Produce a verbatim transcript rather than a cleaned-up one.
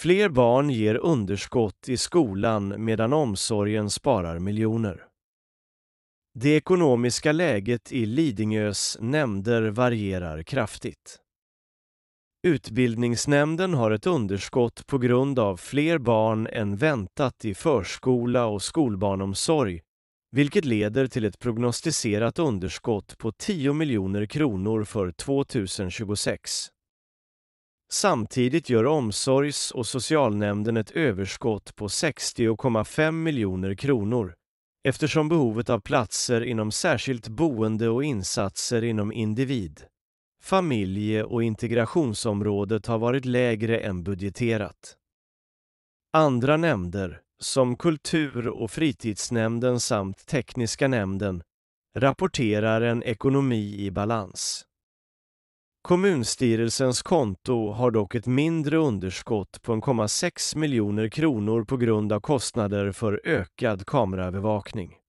Fler barn ger underskott i skolan medan omsorgen sparar miljoner. Det ekonomiska läget i Lidingös nämnder varierar kraftigt. Utbildningsnämnden har ett underskott på grund av fler barn än väntat i förskola och skolbarnomsorg, vilket leder till ett prognostiserat underskott på tio miljoner kronor för tjugohundratjugosex. Samtidigt gör omsorgs- och socialnämnden ett överskott på sextio komma fem miljoner kronor eftersom behovet av platser inom särskilt boende och insatser inom individ, familje- och integrationsområdet har varit lägre än budgeterat. Andra nämnder, som kultur- och fritidsnämnden samt tekniska nämnden, rapporterar en ekonomi i balans. Kommunstyrelsens konto har dock ett mindre underskott på en komma sex miljoner kronor på grund av kostnader för ökad kameraövervakning.